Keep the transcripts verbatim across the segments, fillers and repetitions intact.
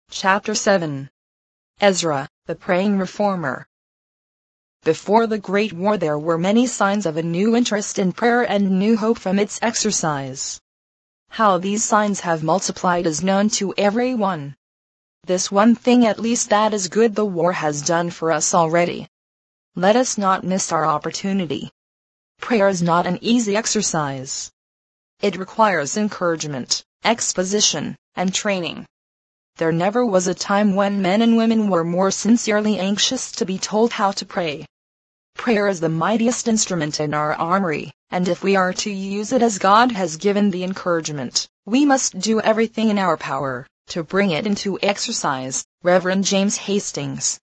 Chapter seven. Ezra, the Praying Reformer. Before the Great War there were many signs of a new interest in prayer and new hope from its exercise. How these signs have multiplied is known to every one. This one thing at least that is good the war has done for us already. Let us not miss our opportunity. Prayer is not an easy exercise. It requires encouragement, exposition, and training. There never was a time when men and women were more sincerely anxious to be told how to pray. Prayer is the mightiest instrument in our armory, and if we are to use it as God has given the encouragement, we must do everything in our power to bring it into exercise. Reverend James Hastings.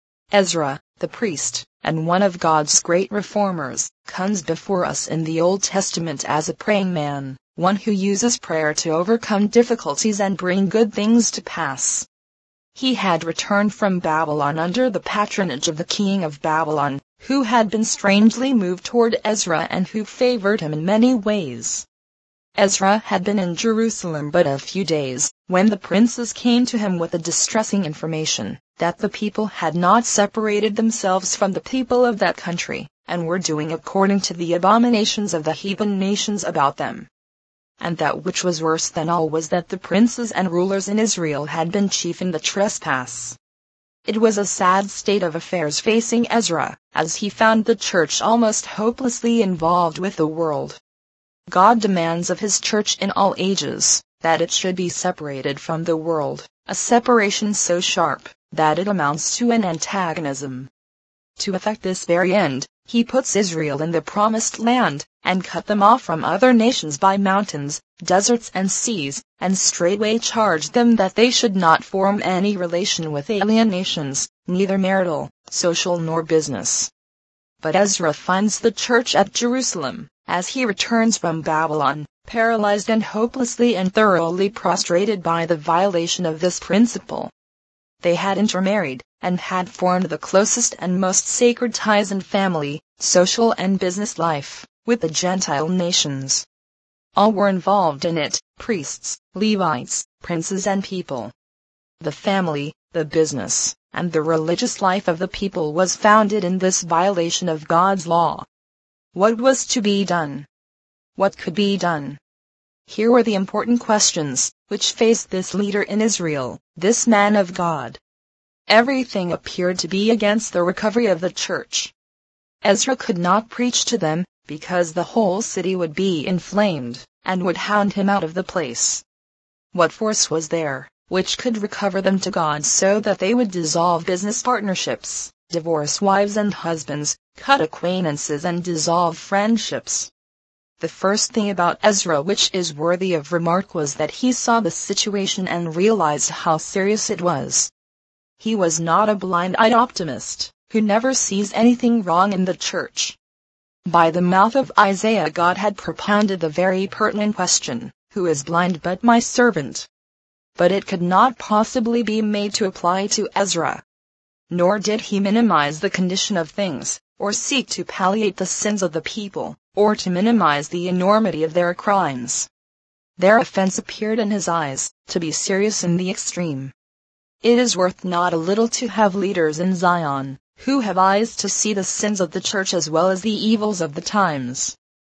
Ezra, the priest, and one of God's great reformers, comes before us in the Old Testament as a praying man, one who uses prayer to overcome difficulties and bring good things to pass. He had returned from Babylon under the patronage of the king of Babylon, who had been strangely moved toward Ezra and who favored him in many ways. Ezra had been in Jerusalem but a few days, when the princes came to him with the distressing information that the people had not separated themselves from the people of that country, and were doing according to the abominations of the heathen nations about them. And that which was worse than all was that the princes and rulers in Israel had been chief in the trespass. It was a sad state of affairs facing Ezra, as he found the church almost hopelessly involved with the world. God demands of his church in all ages that it should be separated from the world, a separation so sharp that it amounts to an antagonism. To effect this very end, he puts Israel in the promised land, and cut them off from other nations by mountains, deserts and seas, and straightway charged them that they should not form any relation with alien nations, neither marital, social nor business. But Ezra finds the church at Jerusalem, as he returns from Babylon, paralyzed and hopelessly and thoroughly prostrated by the violation of this principle. They had intermarried, and had formed the closest and most sacred ties in family, social and business life, with the Gentile nations. All were involved in it, priests, Levites, princes and people. The family, the business, and the religious life of the people was founded in this violation of God's law. What was to be done? What could be done? Here were the important questions which faced this leader in Israel, this man of God. Everything appeared to be against the recovery of the church. Ezra could not preach to them, because the whole city would be inflamed, and would hound him out of the place. What force was there which could recover them to God so that they would dissolve business partnerships, divorce wives and husbands, cut acquaintances and dissolve friendships? The first thing about Ezra which is worthy of remark was that he saw the situation and realized how serious it was. He was not a blind-eyed optimist, who never sees anything wrong in the church. By the mouth of Isaiah God had propounded the very pertinent question, "Who is blind but my servant?" But it could not possibly be made to apply to Ezra. Nor did he minimize the condition of things, or seek to palliate the sins of the people, or to minimize the enormity of their crimes. Their offense appeared in his eyes to be serious in the extreme. It is worth not a little to have leaders in Zion, who have eyes to see the sins of the church as well as the evils of the times.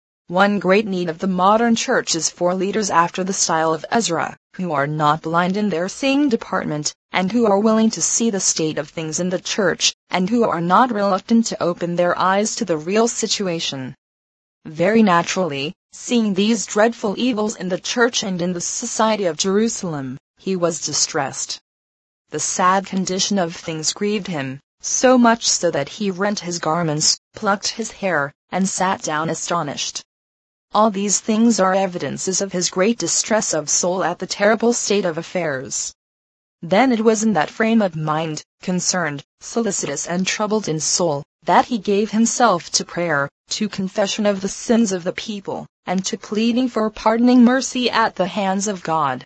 One great need of the modern church is for leaders after the style of Ezra, who are not blind in their seeing department, and who are willing to see the state of things in the church, and who are not reluctant to open their eyes to the real situation. Very naturally, seeing these dreadful evils in the church and in the society of Jerusalem, he was distressed. The sad condition of things grieved him, so much so that he rent his garments, plucked his hair, and sat down astonished. All these things are evidences of his great distress of soul at the terrible state of affairs. Then it was in that frame of mind, concerned, solicitous and troubled in soul, that he gave himself to prayer, to confession of the sins of the people, and to pleading for pardoning mercy at the hands of God.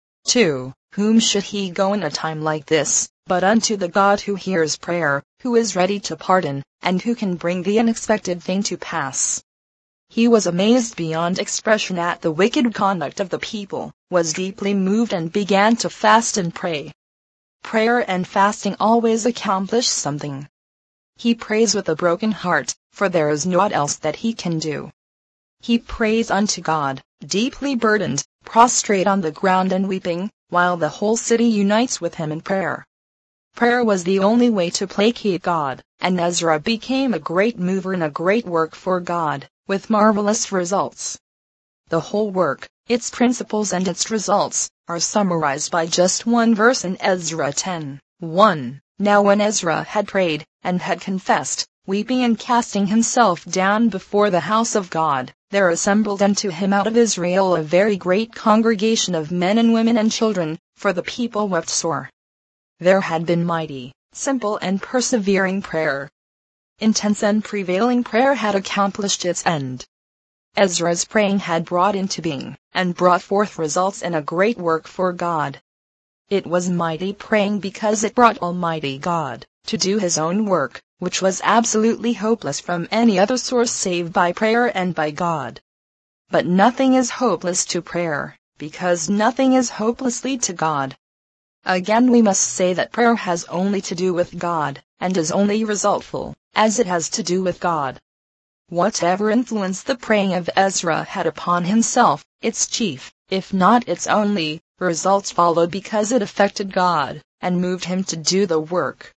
To whom should he go in a time like this, but unto the God who hears prayer, who is ready to pardon, and who can bring the unexpected thing to pass? He was amazed beyond expression at the wicked conduct of the people, was deeply moved and began to fast and pray. prayer and fasting always accomplish something. He prays with a broken heart, for there is naught else that he can do. He prays unto God, deeply burdened, prostrate on the ground and weeping, while the whole city unites with him in prayer. Prayer was the only way to placate God, and Ezra became a great mover in a great work for God, with marvelous results. The whole work, its principles and its results, are summarized by just one verse in Ezra ten, one. Now when Ezra had prayed, and had confessed, weeping and casting himself down before the house of God, there assembled unto him out of Israel a very great congregation of men and women and children, for the people wept sore. There had been mighty, simple and persevering prayer. Intense and prevailing prayer had accomplished its end. Ezra's praying had brought into being, and brought forth results in a great work for God. It was mighty praying because it brought Almighty God to do his own work, which was absolutely hopeless from any other source save by prayer and by God. But nothing is hopeless to prayer, because nothing is hopelessly to God. Again we must say that prayer has only to do with God, and is only resultful, as it has to do with God. Whatever influence the praying of Ezra had upon himself, its chief, if not its only, results followed because it affected God, and moved him to do the work.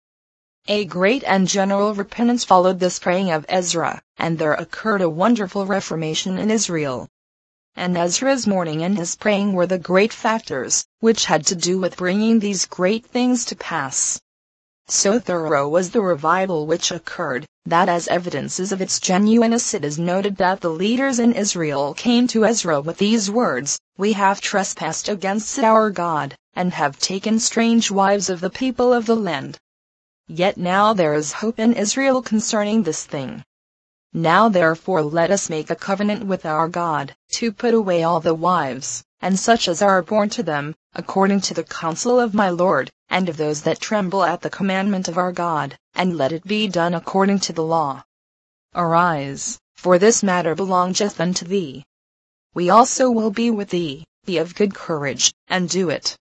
A great and general repentance followed this praying of Ezra, and there occurred a wonderful reformation in Israel. And Ezra's mourning and his praying were the great factors, which had to do with bringing these great things to pass. So thorough was the revival which occurred, that as evidences of its genuineness it is noted that the leaders in Israel came to Ezra with these words, "We have trespassed against our God, and have taken strange wives of the people of the land. Yet now there is hope in Israel concerning this thing. Now therefore let us make a covenant with our God, to put away all the wives, and such as are born to them, according to the counsel of my Lord, and of those that tremble at the commandment of our God, and let it be done according to the law. Arise, for this matter belongeth unto thee. We also will be with thee, be of good courage, and do it."